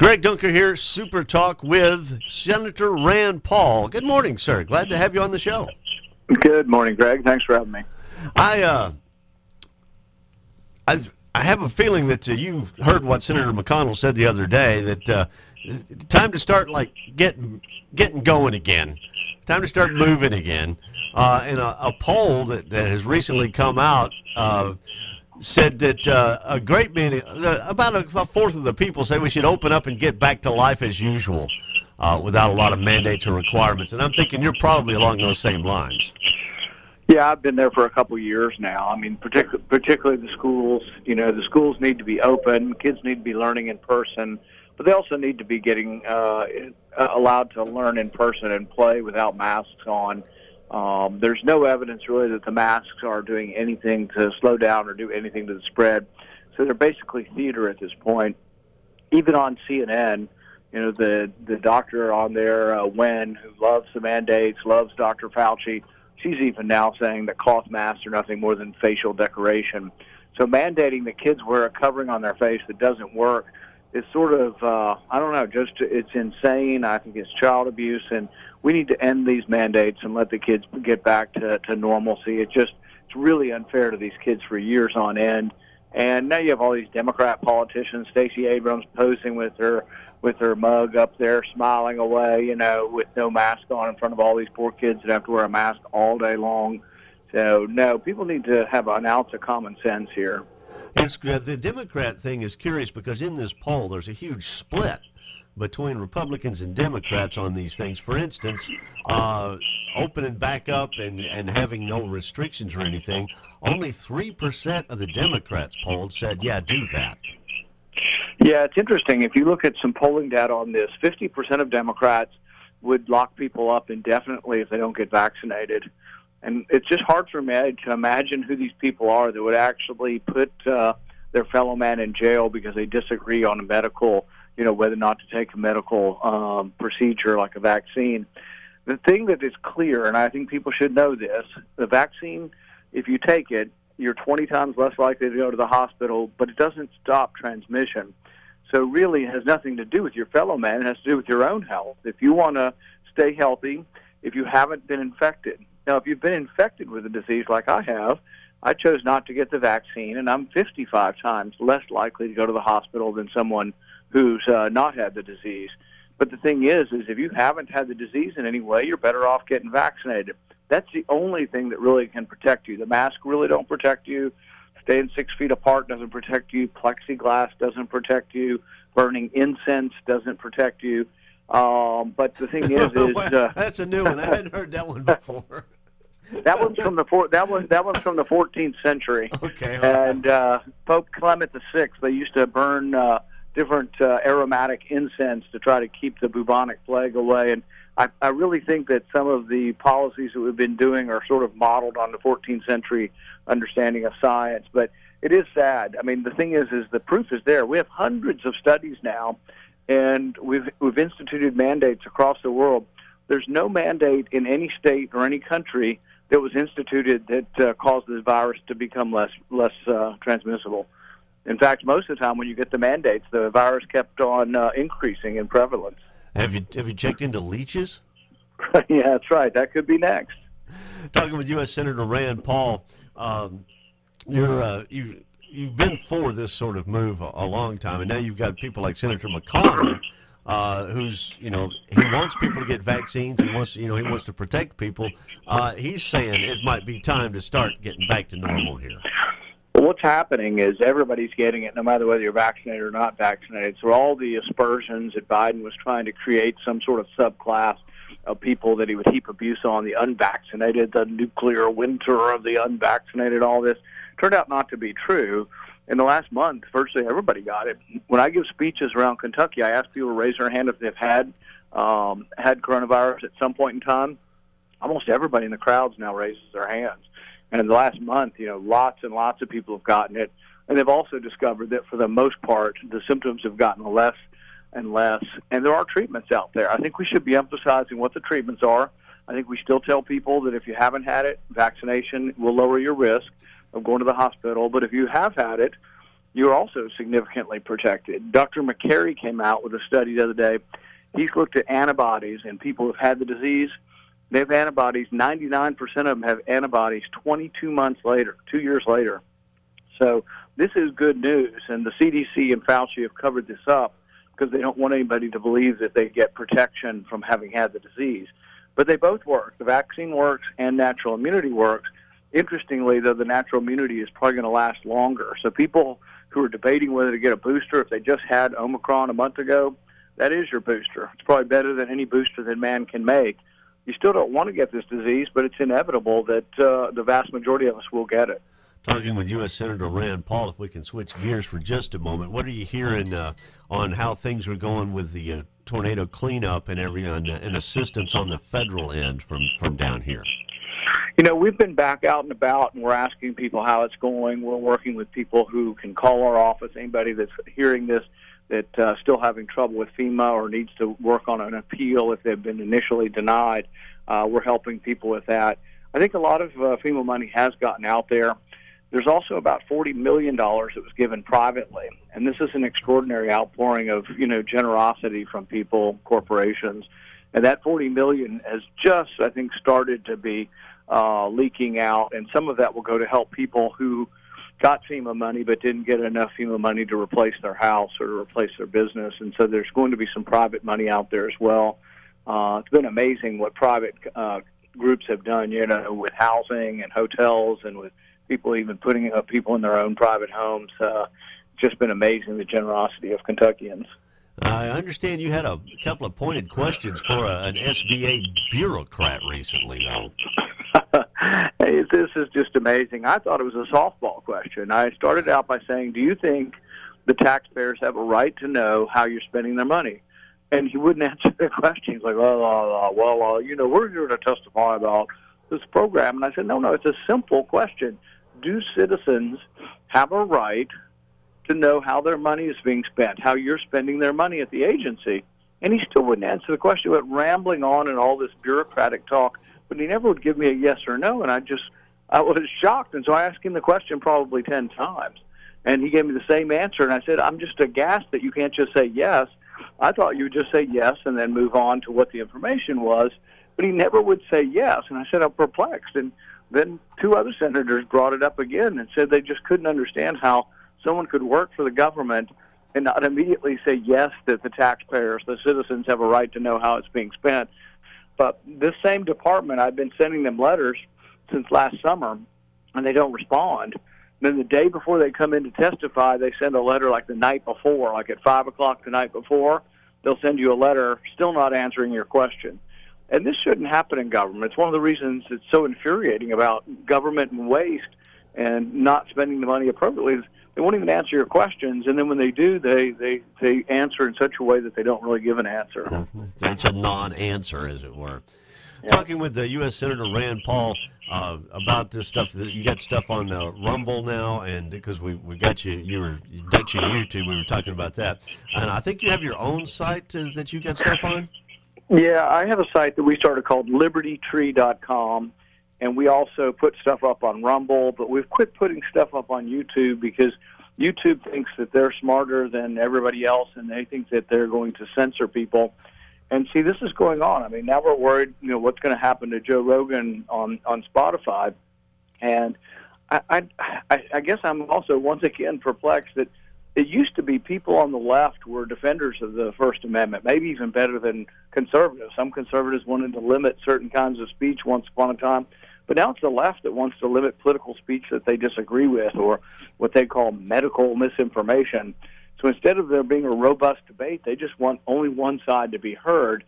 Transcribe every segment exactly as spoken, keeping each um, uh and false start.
Greg Dunker here, Super Talk with Senator Rand Paul. Good morning, sir. Glad to have you on the show. Good morning, Greg. Thanks for having me. I uh, I, I have a feeling that uh, you've heard what Senator McConnell said the other day, that uh, time to start like getting getting going again. Time to start moving again. Uh, and a, a poll that, that has recently come out uh, said that uh, a great many, uh, about a, a fourth of the people say we should open up and get back to life as usual uh, without a lot of mandates or requirements. And I'm thinking you're probably along those same lines. Yeah, I've been there for a couple of years now. I mean, partic- particularly the schools. You know, the schools need to be open. Kids need to be learning in person. But they also need to be getting uh, allowed to learn in person and play without masks on. Um, there's no evidence really that the masks are doing anything to slow down or do anything to the spread. So they're basically theater at this point. Even on C N N, you know, the, the doctor on there, uh, Wen, who loves the mandates, loves Doctor Fauci, she's even now saying that cloth masks are nothing more than facial decoration. So mandating that kids wear a covering on their face that doesn't work is sort of, uh, I don't know, just it's insane. I think it's child abuse, and we need to end these mandates and let the kids get back to, to normalcy. It just, it's really unfair to these kids for years on end. And now you have all these Democrat politicians, Stacey Abrams posing with her with her mug up there, smiling away, you know, with no mask on in front of all these poor kids that have to wear a mask all day long. So, no, people need to have an ounce of common sense here. It's, uh, the Democrat thing is curious because in this poll there's a huge split between Republicans and Democrats on these things. For instance, uh, opening back up and, and having no restrictions or anything, only three percent of the Democrats polled said, yeah, do that. Yeah, it's interesting. If you look at some polling data on this, fifty percent of Democrats would lock people up indefinitely if they don't get vaccinated. And it's just hard for me to imagine who these people are that would actually put uh, their fellow man in jail because they disagree on a medical, you know, whether or not to take a medical um, procedure like a vaccine. The thing that is clear, and I think people should know this, the vaccine, if you take it, you're twenty times less likely to go to the hospital, but it doesn't stop transmission. So really it has nothing to do with your fellow man. It has to do with your own health. If you want to stay healthy, if you haven't been infected. Now, if you've been infected with a disease like I have, I chose not to get the vaccine, and I'm fifty-five times less likely to go to the hospital than someone who's uh, not had the disease. But the thing is, is if you haven't had the disease in any way, you're better off getting vaccinated. That's the only thing that really can protect you. The mask really don't protect you. Staying six feet apart doesn't protect you. Plexiglass doesn't protect you. Burning incense doesn't protect you. Um, but the thing is, is uh, that's a new one. I hadn't heard that one before. That one's from the four, that was that one's from the fourteenth century. Okay. And uh, Pope Clement the Sixth, they used to burn uh, different uh, aromatic incense to try to keep the bubonic plague away. And I, I really think that some of the policies that we've been doing are sort of modeled on the fourteenth century understanding of science. But it is sad. I mean, the thing is, is the proof is there. We have hundreds of studies now, and we've we've instituted mandates across the world. There's no mandate in any state or any country that was instituted that uh, caused this virus to become less less uh, transmissible. In fact, most of the time when you get the mandates, the virus kept on uh, increasing in prevalence. Have you have you checked into leeches? Yeah, that's right. That could be next. Talking with U S Senator Rand Paul, um, you're uh, you you've been for this sort of move a, a long time, and now you've got people like Senator McConnell. Uh, who's, you know, he wants people to get vaccines and wants, you know, he wants to protect people. Uh, he's saying it might be time to start getting back to normal here. Well, what's happening is everybody's getting it, no matter whether you're vaccinated or not vaccinated. So all the aspersions that Biden was trying to create some sort of subclass of people that he would heap abuse on, the unvaccinated, the nuclear winter of the unvaccinated, all this, turned out not to be true. In the last month, virtually everybody got it. When I give speeches around Kentucky, I ask people to raise their hand if they've had um, had coronavirus at some point in time. Almost everybody in the crowds now raises their hands. And in the last month, you know, lots and lots of people have gotten it. And they've also discovered that for the most part, the symptoms have gotten less and less. And there are treatments out there. I think we should be emphasizing what the treatments are. I think we still tell people that if you haven't had it, vaccination will lower your risk of going to the hospital. But if you have had it, you're also significantly protected. Doctor McCary came out with a study the other day. He's looked at antibodies and people who've had the disease. They have antibodies. ninety-nine percent of them have antibodies twenty-two months later, two years later. So this is good news, and the C D C and Fauci have covered this up because they don't want anybody to believe that they get protection from having had the disease. But they both work. The vaccine works and natural immunity works. Interestingly, though, the natural immunity is probably going to last longer. So people who are debating whether to get a booster, if they just had Omicron a month ago, that is your booster. It's probably better than any booster that man can make. You still don't want to get this disease, but it's inevitable that uh, the vast majority of us will get it. Talking with U S Senator Rand Paul, if we can switch gears for just a moment, what are you hearing uh, on how things are going with the uh, tornado cleanup and every and, and assistance on the federal end from, from down here? You know, we've been back out and about, and we're asking people how it's going. We're working with people who can call our office, anybody that's hearing this that uh, still having trouble with FEMA or needs to work on an appeal if they've been initially denied. Uh, we're helping people with that. I think a lot of uh, FEMA money has gotten out there. There's also about forty million dollars that was given privately, and this is an extraordinary outpouring of, you know, generosity from people, corporations, and that forty million dollars has just, I think, started to be uh, leaking out, and some of that will go to help people who got FEMA money but didn't get enough FEMA money to replace their house or to replace their business, and so there's going to be some private money out there as well. Uh, it's been amazing what private uh, groups have done, you know, with housing and hotels and with people even putting up people in their own private homes. Uh, just been amazing, the generosity of Kentuckians. I understand you had a couple of pointed questions for a, an S B A bureaucrat recently, though. Hey, this is just amazing. I thought it was a softball question. I started out by saying, do you think the taxpayers have a right to know how you're spending their money? And he wouldn't answer the question. He's like, well, uh, well, uh, you know, we're here to testify about this program. And I said, no, no, it's a simple question. Do citizens have a right to know how their money is being spent, how you're spending their money at the agency? And he still wouldn't answer the question. He went rambling on and all this bureaucratic talk, but he never would give me a yes or no. And I just, I was shocked. And so I asked him the question probably ten times. And he gave me the same answer. And I said, I'm just aghast that you can't just say yes. I thought you would just say yes and then move on to what the information was. But he never would say yes. And I said, I'm perplexed. And then two other senators brought it up again and said they just couldn't understand how someone could work for the government and not immediately say yes, that the taxpayers, the citizens, have a right to know how it's being spent. But this same department, I've been sending them letters since last summer, and they don't respond. Then the day before they come in to testify, they send a letter like the night before, like at five o'clock the night before. They'll send you a letter still not answering your question. And this shouldn't happen in government. It's one of the reasons it's so infuriating about government and waste and not spending the money appropriately. They won't even answer your questions, and then when they do, they, they, they answer in such a way that they don't really give an answer. It's a non-answer, as it were. Yeah. Talking with the U S Senator Rand Paul uh, about this stuff, that you got stuff on uh, Rumble now, and because we we got you, you were Dutch and YouTube, we were talking about that, and I think you have your own site uh, that you got stuff on. Yeah, I have a site that we started called liberty tree dot com, and we also put stuff up on Rumble, but we've quit putting stuff up on YouTube because YouTube thinks that they're smarter than everybody else, and they think that they're going to censor people. And see, this is going on. I mean, now we're worried, you know, what's going to happen to Joe Rogan on, on Spotify. And I, I, I guess I'm also once again perplexed that it used to be people on the left were defenders of the First Amendment, maybe even better than conservatives. Some conservatives wanted to limit certain kinds of speech once upon a time. But now it's the left that wants to limit political speech that they disagree with, or what they call medical misinformation. So instead of there being a robust debate, they just want only one side to be heard.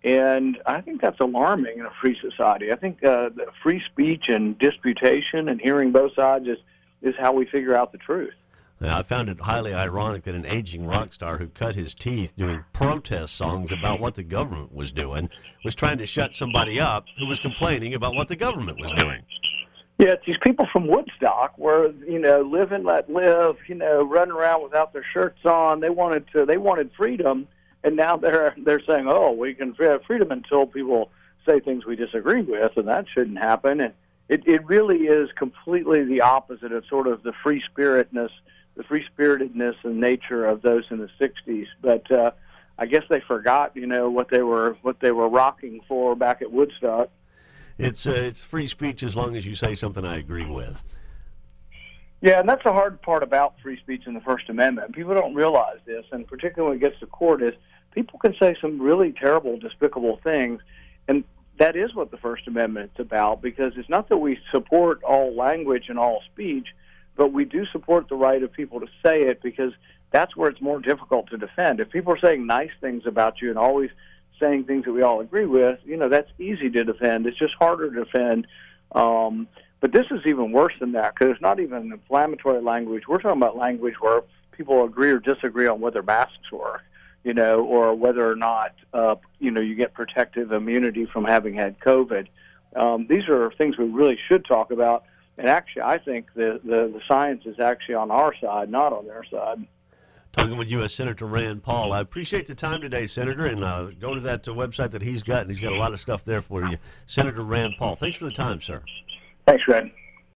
And I think that's alarming in a free society. I think uh, free speech and disputation and hearing both sides is, is how we figure out the truth. Now, I found it highly ironic that an aging rock star who cut his teeth doing protest songs about what the government was doing was trying to shut somebody up who was complaining about what the government was doing. Yeah, it's these people from Woodstock where, you know, live and let live, you know, running around without their shirts on. They wanted to, they wanted freedom, and now they're they're saying, oh, we can have freedom until people say things we disagree with, and that shouldn't happen. And it, it really is completely the opposite of sort of the free spiritness the free-spiritedness and nature of those in the sixties. But uh, I guess they forgot, you know, what they were what they were rocking for back at Woodstock. It's uh, it's free speech as long as you say something I agree with. Yeah, and that's the hard part about free speech in the First Amendment. People don't realize this, and particularly when it gets to court, is people can say some really terrible, despicable things, and that is what the First Amendment is about, because it's not that we support all language and all speech, but we do support the right of people to say it, because that's where it's more difficult to defend. If people are saying nice things about you and always saying things that we all agree with, you know, that's easy to defend. It's just harder to defend. Um, but this is even worse than that, because it's not even inflammatory language. We're talking about language where people agree or disagree on whether masks work, you know, or whether or not, uh, you know, you get protective immunity from having had COVID. Um, these are things we really should talk about. And actually, I think the, the, the science is actually on our side, not on their side. Talking with U S Senator Rand Paul. I appreciate the time today, Senator, and uh, go to that uh, website that he's got, and he's got a lot of stuff there for you. Senator Rand Paul, thanks for the time, sir. Thanks, Red.